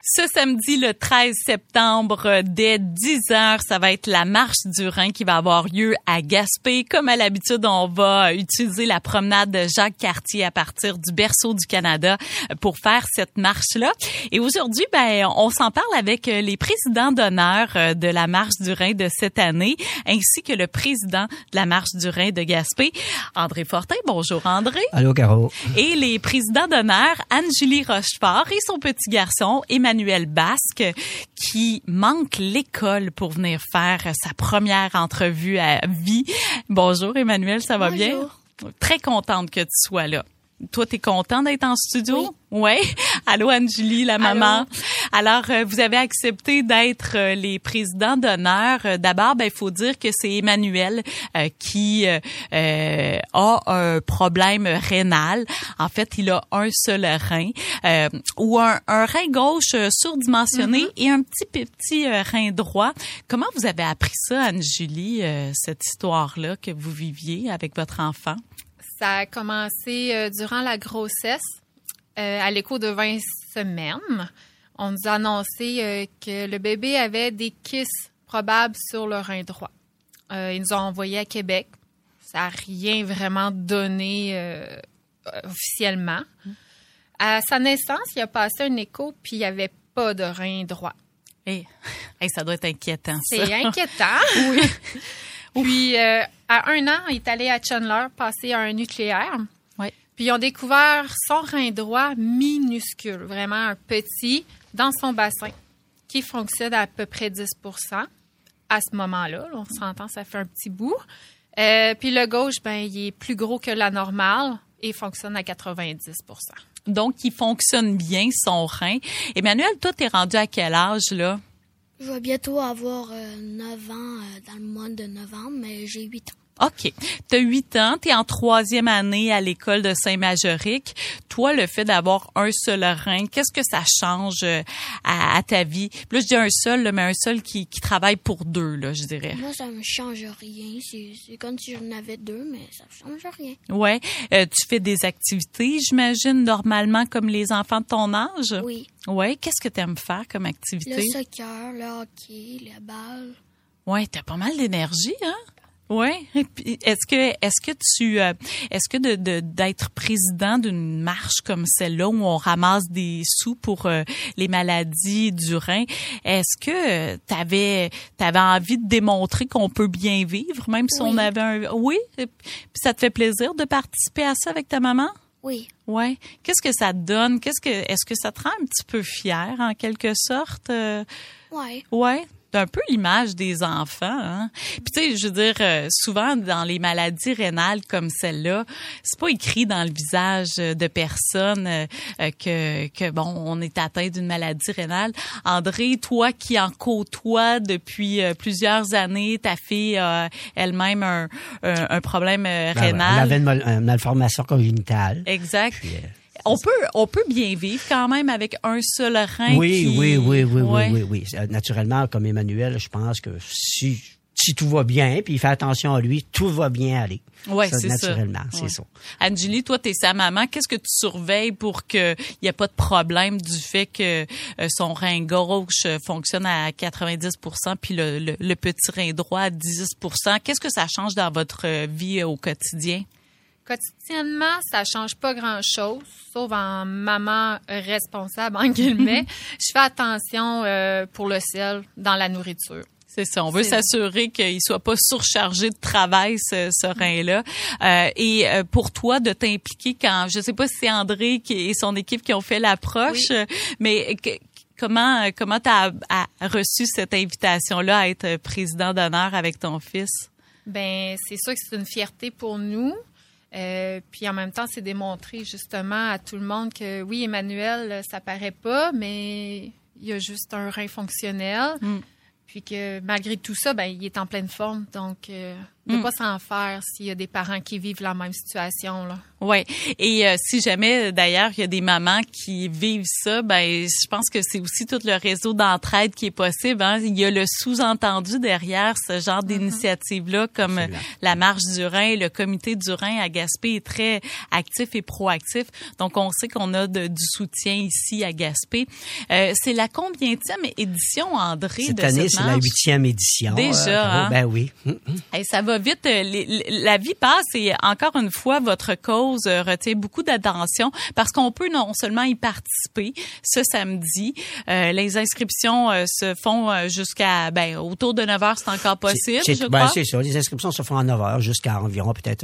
Ce samedi, le 13 septembre, dès 10h, ça va être la marche du Rhin qui va avoir lieu à Gaspé. Comme à l'habitude, on va utiliser la promenade de Jacques-Cartier à partir du berceau du Canada pour faire cette marche-là. Et aujourd'hui, on s'en parle avec les présidents d'honneur de la marche du Rhin de cette année, ainsi que le président de la marche du Rhin de Gaspé, André Fortin. Bonjour, André. Allô, Caro. Et les présidents d'honneur, Anne-Julie Rochefort et son petit garçon, Emmanuel Basque, qui manque l'école pour venir faire sa première entrevue à vie. Bonjour, Emmanuel, ça va bien? Très contente que tu sois là. Toi, t'es content d'être en studio? Oui. Allô, Anne-Julie, la maman. Alors, vous avez accepté d'être les présidents d'honneur. D'abord, il faut dire que c'est Emmanuel qui a un problème rénal. En fait, il a un seul rein ou un rein gauche surdimensionné et un petit rein droit. Comment vous avez appris ça, Anne-Julie, cette histoire-là que vous viviez avec votre enfant? Ça a commencé durant la grossesse, à l'écho de 20 semaines. On nous a annoncé que le bébé avait des kystes probables sur le rein droit. Ils nous ont envoyés à Québec. Ça n'a rien vraiment donné officiellement. À sa naissance, il a passé un écho, puis il n'y avait pas de rein droit. Hey, ça doit être inquiétant, ça. C'est inquiétant. Oui. Puis, à 1 an, il est allé à Chandler passer un nucléaire. Oui. Puis, ils ont découvert son rein droit minuscule, vraiment un petit, dans son bassin, qui fonctionne à peu près 10 % à ce moment-là. On s'entend, ça fait un petit bout. Puis, le gauche, il est plus gros que la normale et fonctionne à 90 %. Donc, il fonctionne bien, son rein. Emmanuel, toi, t'es rendu à quel âge, là? Je vais bientôt avoir 9 ans dans le mois de novembre, mais j'ai 8 ans. OK. Tu as 8 ans, tu es en 3e année à l'école de Saint-Majoric. Toi, le fait d'avoir un seul rein, qu'est-ce que ça change à ta vie? Puis là, je dis un seul, là, mais un seul qui travaille pour deux, là, je dirais. Moi, ça me change rien. C'est comme si j'en avais 2, mais ça change rien. Ouais. Tu fais des activités, j'imagine, normalement, comme les enfants de ton âge? Oui. Ouais. Qu'est-ce que tu aimes faire comme activité? Le soccer, le hockey, la balle. Ouais, t'as pas mal d'énergie, hein? Ouais. Est-ce que d'être président d'une marche comme celle-là où on ramasse des sous pour les maladies du rein, est-ce que t'avais envie de démontrer qu'on peut bien vivre, même si on avait un... Oui? Puis ça te fait plaisir de participer à ça avec ta maman? Oui. Ouais. Qu'est-ce que ça te donne? Est-ce que ça te rend un petit peu fière, en quelque sorte? Ouais. Ouais. C'est un peu l'image des enfants, hein. Puis tu sais, je veux dire, souvent dans les maladies rénales comme celle-là, c'est pas écrit dans le visage de personne que bon, on est atteint d'une maladie rénale. André, toi qui en côtoies depuis plusieurs années, ta fille a elle-même un problème rénal. Elle avait une malformation congénitale. Exact. Puis, on peut bien vivre quand même avec un seul rein. Oui. Naturellement, comme Emmanuel, je pense que si tout va bien, puis il fait attention à lui, tout va bien aller. Oui, c'est ça. Naturellement, c'est ça. Anne-Julie, toi, t'es sa maman. Qu'est-ce que tu surveilles pour qu'il n'y ait pas de problème du fait que son rein gauche fonctionne à 90 % puis le petit rein droit à 10 %? Qu'est-ce que ça change dans votre vie au quotidien? Quotidiennement, ça change pas grand-chose, sauf en maman responsable, en guillemets. Je fais attention pour le sel dans la nourriture. C'est ça. On veut s'assurer qu'il soit pas surchargé de travail, ce rein-là. Et pour toi, de t'impliquer quand, je sais pas si c'est André et son équipe qui ont fait l'approche, mais comment t'as reçu cette invitation-là à être président d'honneur avec ton fils? C'est sûr que c'est une fierté pour nous. Puis en même temps, c'est démontrer justement à tout le monde que oui, Emmanuel, ça paraît pas, mais il y a juste un rein fonctionnel. Puis que malgré tout ça, il est en pleine forme. Donc, de pas s'en faire s'il y a des parents qui vivent la même situation, là. Ouais. Et si jamais, d'ailleurs, il y a des mamans qui vivent ça, ben je pense que c'est aussi tout le réseau d'entraide qui est possible. Hein. Il y a le sous-entendu derrière ce genre d'initiative-là, comme la Marche du Rhin, le Comité du Rhin à Gaspé est très actif et proactif. Donc, on sait qu'on a du soutien ici à Gaspé. C'est la combienième édition, André, cette de année, cette c'est marche? la 8e édition. Déjà, hein? Ben oui. Et ça va vite. La vie passe et encore une fois, votre cause retient beaucoup d'attention parce qu'on peut non seulement y participer ce samedi. Les inscriptions se font jusqu'à autour de 9 heures, c'est encore possible, je crois. C'est ça. Les inscriptions se font à 9 heures jusqu'à environ peut-être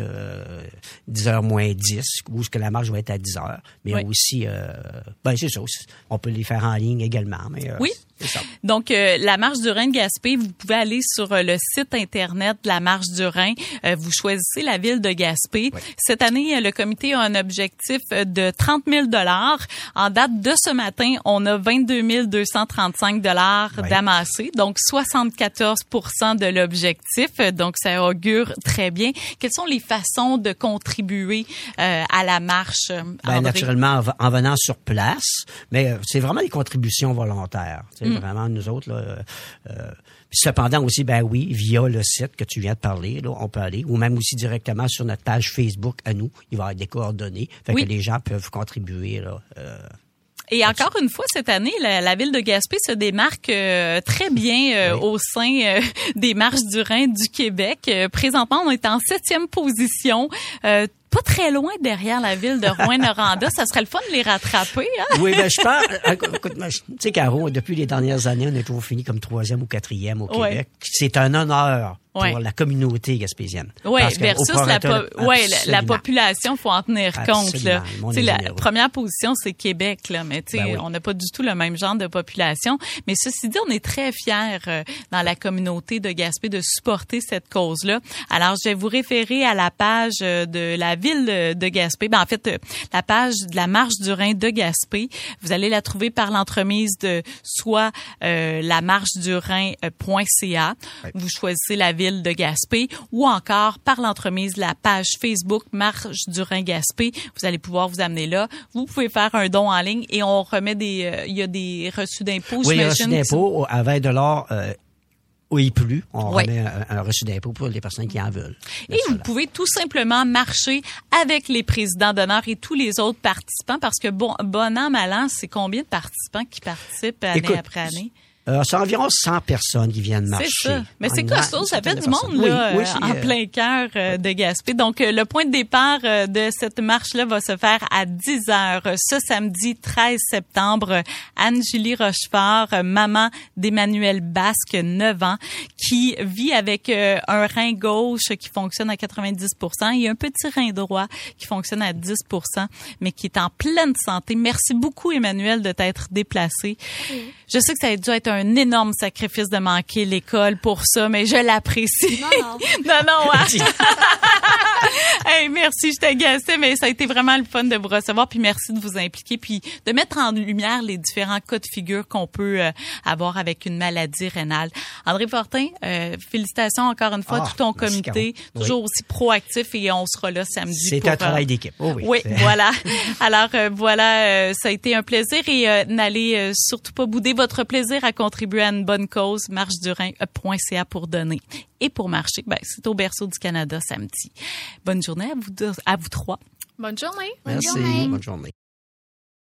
10 heures moins 10, où ce que la marche va être à 10 heures. Mais aussi, c'est ça. On peut les faire en ligne également. Mais, oui. C'est ça. Donc, la Marche du Rhin de Gaspé, vous pouvez aller sur le site Internet de la Marche du Rhin. Vous choisissez la ville de Gaspé. Oui. Cette année, le comité a un objectif de 30 000 $. En date de ce matin, on a 22 235 $ d'amassés, donc 74 % de l'objectif. Donc, ça augure très bien. Quelles sont les façons de contribuer à la marche, André? Naturellement, en venant sur place, mais c'est vraiment des contributions volontaires. Vraiment, nous autres, là, cependant aussi, via le site que tu viens de parler, là, on peut aller, ou même aussi directement sur notre page Facebook à nous. Il va y avoir des coordonnées. Fait que les gens peuvent contribuer, là. Et encore une fois, cette année, la ville de Gaspé se démarque très bien au sein des marches du Rhin du Québec. Présentement, on est en 7e position. Pas très loin derrière la ville de Rouyn-Noranda. Ça serait le fun de les rattraper, hein? Oui, je pense. Écoute, tu sais, Caro, depuis les dernières années, on est toujours fini comme 3e ou 4e au Québec. C'est un honneur pour la communauté gaspésienne. Oui, versus la population, faut en tenir compte, là. Tu sais, la première position, c'est Québec, là. Mais tu sais, on n'a pas du tout le même genre de population. Mais ceci dit, on est très fiers dans la communauté de Gaspé de supporter cette cause-là. Alors, je vais vous référer à la page de la ville de Gaspé. En fait, la page de la Marche du Rhin de Gaspé. Vous allez la trouver par l'entremise de soit la marchedurhin.ca. Vous choisissez la ville de Gaspé ou encore par l'entremise de la page Facebook Marche du Rhin Gaspé. Vous allez pouvoir vous amener là. Vous pouvez faire un don en ligne et on remet il y a des reçus d'impôts, j'imagine. Oui, reçus d'impôts à 20 $. Oui, plus. On remet un reçu d'impôt pour les personnes qui en veulent. Et vous pouvez tout simplement marcher avec les présidents d'honneur et tous les autres participants parce que bon an, mal an, c'est combien de participants qui participent année après année? C'est environ 100 personnes qui viennent marcher. C'est ça. Mais c'est costaud, ça fait du monde là, en plein cœur de Gaspé. Donc, le point de départ de cette marche-là va se faire à 10 heures ce samedi 13 septembre. Anne-Julie Rochefort, maman d'Emmanuel Basque, 9 ans, qui vit avec un rein gauche qui fonctionne à 90 % et un petit rein droit qui fonctionne à 10 % mais qui est en pleine santé. Merci beaucoup, Emmanuel, de t'être déplacé. Je sais que ça a dû être un énorme sacrifice de manquer l'école pour ça, mais je l'apprécie. Non. Hein? Hey, merci, je t'agaçais, mais ça a été vraiment le fun de vous recevoir, puis merci de vous impliquer, puis de mettre en lumière les différents cas de figure qu'on peut avoir avec une maladie rénale. André Fortin, félicitations encore une fois, tout ton comité, toujours aussi proactif, et on sera là samedi. C'est un travail d'équipe. Oui, voilà. Alors, ça a été un plaisir, et n'allez surtout pas bouder votre plaisir à contribuer à une bonne cause. marchedurhin.ca pour donner et pour marcher. C'est au Berceau du Canada samedi. Bonne journée à vous trois. Bonne journée. Merci. Bonne journée.